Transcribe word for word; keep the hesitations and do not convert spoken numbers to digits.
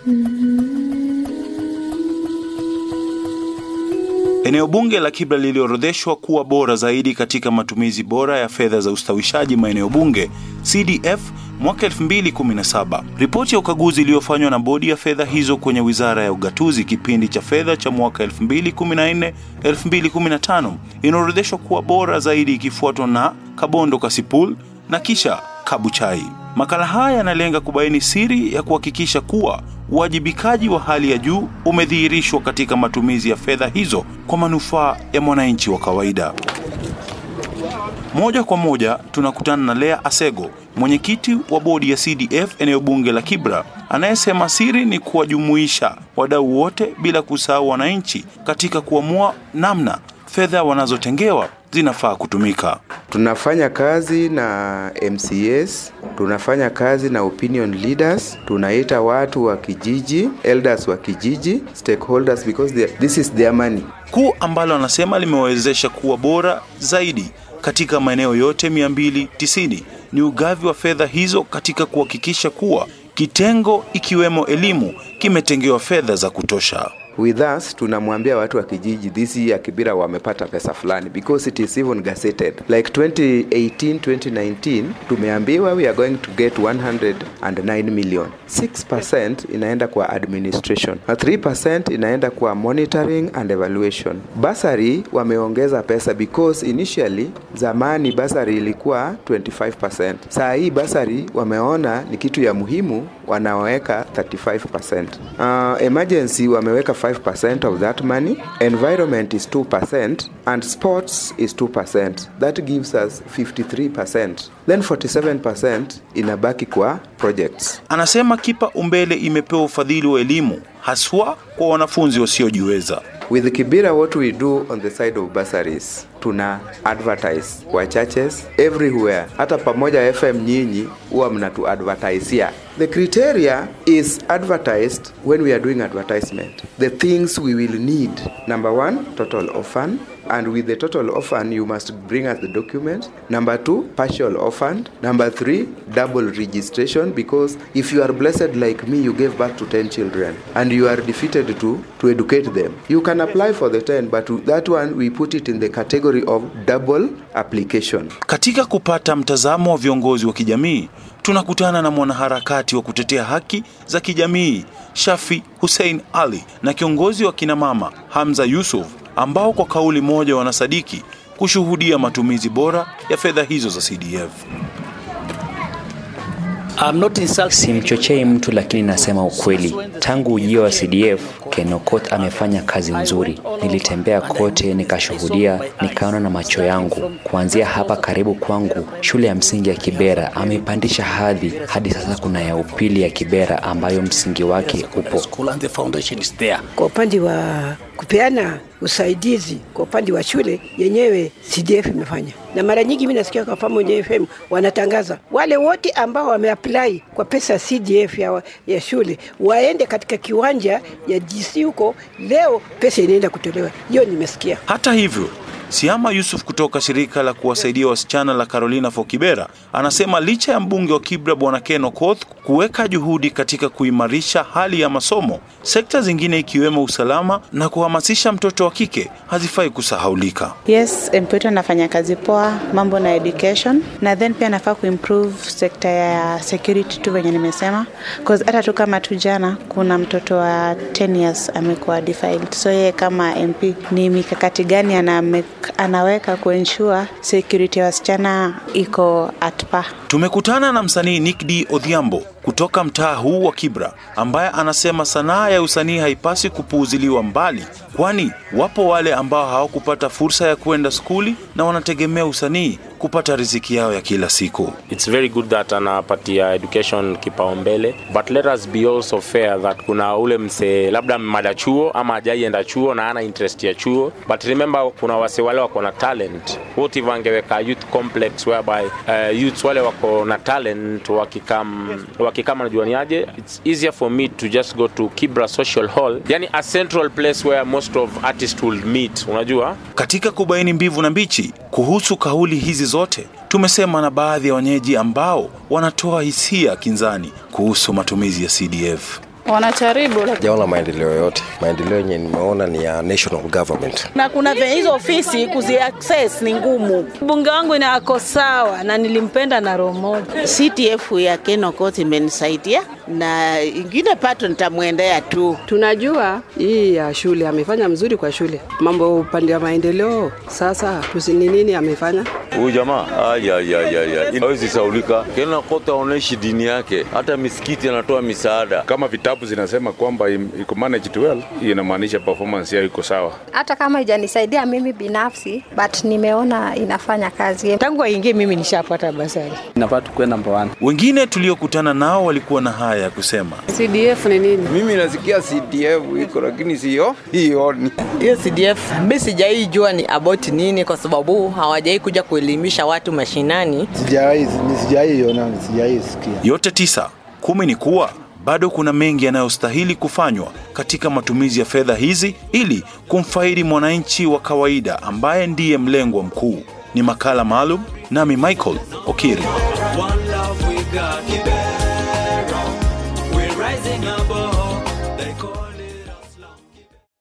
Eneo bunge la Kibra liliorodheshwa kuwa bora zaidi katika matumizi bora ya fedha za ustawishaji maeneo bunge C D F mwaka elfu mbili kumi na saba. Ripoti ya ukaguzi iliyofanywa na bodi ya fedha hizo kwenye Wizara ya Ugatuzi kipindi cha fedha cha mwaka elfu mbili kumi na nne elfu mbili kumi na tano inaorodheshwa kuwa bora zaidi ikifuatwa na Kabondo Kasipul na kisha Kabuchai. Makala haya yanalenga kubaini siri ya kuhakikisha kuwa uwajibikaji wa hali ya juu umedhihirishwa katika matumizi ya fedha hizo kwa manufaa ya mwananchi wa kawaida. Moja kwa moja tunakutana na Lea Asego, mwenyekiti wa bodi ya C D F eneo bunge la Kibra, anayesema siri ni kuwajumuisha wadau wote bila kusahau wananchi katika kuamua namna fedha wanazotengewa zinafaa kutumika. Tunafanya kazi na M C S, tunafanya kazi na opinion leaders, tunaita watu wa kijiji, elders wa kijiji, stakeholders, because they, this is their money. Kuu ambalo anasema limewezesha kuwa bora zaidi katika maeneo yote mia mbili tisini ni ugavi wa fedha hizo katika kuhakikisha kuwa kitengo ikiwemo elimu kimetengewa fedha za kutosha. With us, tunamwambia watu wa kijiji this year Kibra wamepata pesa fulani because it is even gazetted. Like twenty eighteen twenty nineteen, tumeambiwa we are going to get one hundred nine million. six percent inaenda kwa administration. Na three percent inaenda kwa monitoring and evaluation. Basari wameongeza pesa because initially zamani basari ilikuwa twenty-five percent. Saa hii basari wameona ni kitu ya muhimu wanaweka thirty-five percent. Uh, emergency wameweka five percent of that money, environment is two percent, and sports is two percent. That gives us fifty-three percent. Then forty-seven percent inabaki kwa projects. Anasema kipa umbele imepewa ufadhili wa elimu haswa kwa wanafunzi wasiojiweza. With Kibra, what we do on the side of bursaries, tuna advertise kwa churches everywhere. Hata pamoja F M nyinyi huwa mnatu advertise here. The criteria is advertised when we are doing advertisement. The things we will need. Number one, total orphan. And with the total orphan, you must bring us the document. Number two, partial orphan. Number three, double registration. Because if you are blessed like me, you gave birth to ten children. And you are defeated to, to educate them. You can apply for the ten, but that one, we put it in the category of double application. Katika kupata mtazamo wa viongozi wa kijamii, tunakutana na mwanaharakati wa kutetea haki za kijamii Shafi Hussein Ali na kiongozi wa kina mama Hamza Yusuf, ambao kwa kauli moja wanasadiki kushuhudia matumizi bora ya fedha hizo za C D F. Simchochei mtu, lakini nasema ukweli. Tangu ujio wa C D F, Ken Okoth amefanya kazi nzuri. Nilitembea kote, nikashuhudia, nikaona na macho yangu. Kuanzia hapa karibu kwangu, shule ya msingi ya Kibera amepandisha hadhi hadi sasa kuna ya upili ya Kibera ambayo msingi wake upo. Kwa upande wa kupeana usaidizi kwa upande wa shule yenyewe C D F imefanya. Na mara nyingi mimi nasikia kwa pamoja F M wanatangaza wale wote ambao wameapply kwa pesa C D F ya, ya shule waende katika kiwanja ya G C huko, leo pesa inaenda kutolewa. Hiyo nimesikia. Hata hivyo, Siama Yusuf kutoka shirika la kuwasaidia wasichana la Carolina for Kibera anasema licha ya mbunge wa Kibra Bwana Ken Okoth kuweka juhudi katika kuimarisha hali ya masomo, sekta zingine ikiwemo usalama na kuhamasisha mtoto wa kike hazifai kusahaulika. Yes, mpeto nafanya kazi poa, mambo na education, na then pia nafaa kuimprove sekta ya security tu venye nimesema, because hata tu kama tu jana kuna mtoto wa ten years amekuwa defiled. So yeye kama M P ni mikakati gani ana anaweka kuensure security ya wasichana iko at par? Tumekutana na msanii Nick D Odhiambo kutoka mtaa huu wa Kibra, ambaye anasema sanaa ya usanii haipasi kupuuziliwa mbali, kwani wapo wale ambao hawakupata fursa ya kwenda skuli na wanategemea usanii kupata riziki yao ya kila siku. It's very good that anapatia education kipaumbele, but let us be also fair that kuna ule mse labda mada chuo ama hajaienda chuo na ana interest ya chuo, but remember kuna wase wale wako na talent. What if angeweka youth complex whereby uh, youths wale wako na talent wakikam wakikama na juaniaje, it's easier for me to just go to Kibra Social Hall, yani a central place where most of artists will meet, unajua. Katika kubaini mbivu na mbichi kuhusu kauli hizi zote, tumesema na baadhi ya wenyeji ambao wanatoa hisia kinzani kuhusu matumizi ya C D F. Wanajaribu. Sijaona maendeleo yote. Maendeleo yenye nimeona ni ya national government. Na kuna venye hizo ofisi kuzi access ni ngumu. Bunge wangu ni ako sawa na nilimpenda na roho moja. C D F ya Kenokot imenisaidia na ingine pato nitamuendea tu. Tunajua hii ya shule amefanya mzuri kwa shule. Mambo upande wa maendeleo sasa tusini nini amefanya? Huyu jamaa aya aya aya hawezi saulika. Kenokot aoneshi dini yake. Hata misikiti anatoa misaada. Kama vitabu zinasema kwamba iko managed well, inamaanisha performance yao iko sawa. Hata kama haijanisaidia mimi binafsi, but nimeona inafanya kazi. Tangu aingie mimi nishapata basari. Napata kwenda namba moja. Wengine tuliokutana nao walikuwa na haya ya kusema. C D F ni nini? Mimi nasikia C D F iko lakini sio hiyo ni. Hiyo C D F mimi sijaijua ni about nini kwa sababu hawajai kuja kuelimisha watu mashinani. Sijai sijaiona sijaisikia. Yote tisa, kumi ni kuwa bado kuna mengi yanayostahili kufanywa katika matumizi ya fedha hizi ili kumfaidi mwananchi wa kawaida ambaye ndiye mlengwa mkuu. Ni makala maalum nami Michael Okiri. One love we got.